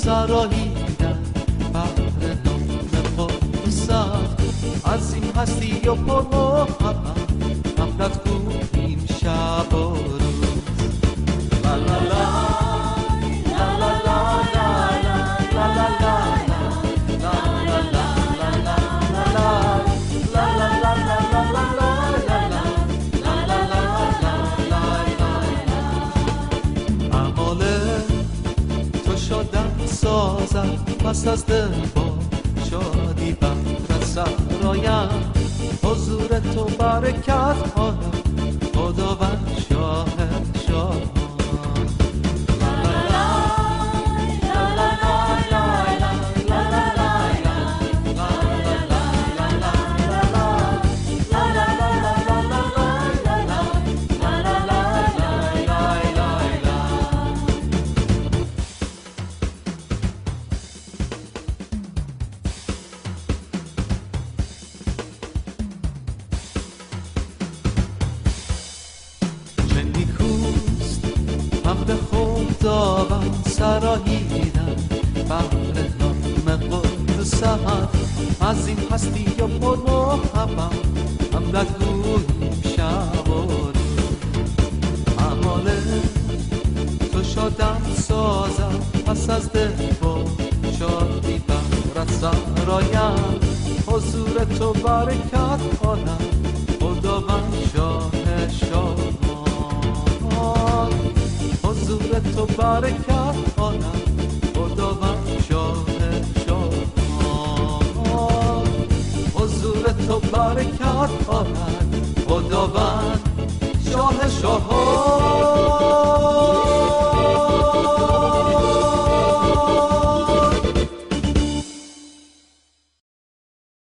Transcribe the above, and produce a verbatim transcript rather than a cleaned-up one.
سراییدن بحر نام قدست از این هستی و پر محبت غفلت گوییم شب و روز. لا لا لا لا لا لا لا لا پس از دل با شادی بحر سرایم حضور تو برکت آنم خداوند شاه شاه. خداوند سراییدن بحر نام قدست از این هستی و پر محبت حمدت گوییم شب و روز. اعمال تو شادم سازم پس از دل با شادی بحرت سرایم حضور تو برکت آنم خداوند شاه شاهان. حضور تو برکت آنم خداوند شاه شاهان. حضور تو برکت آنم خداوند شاه شاهان.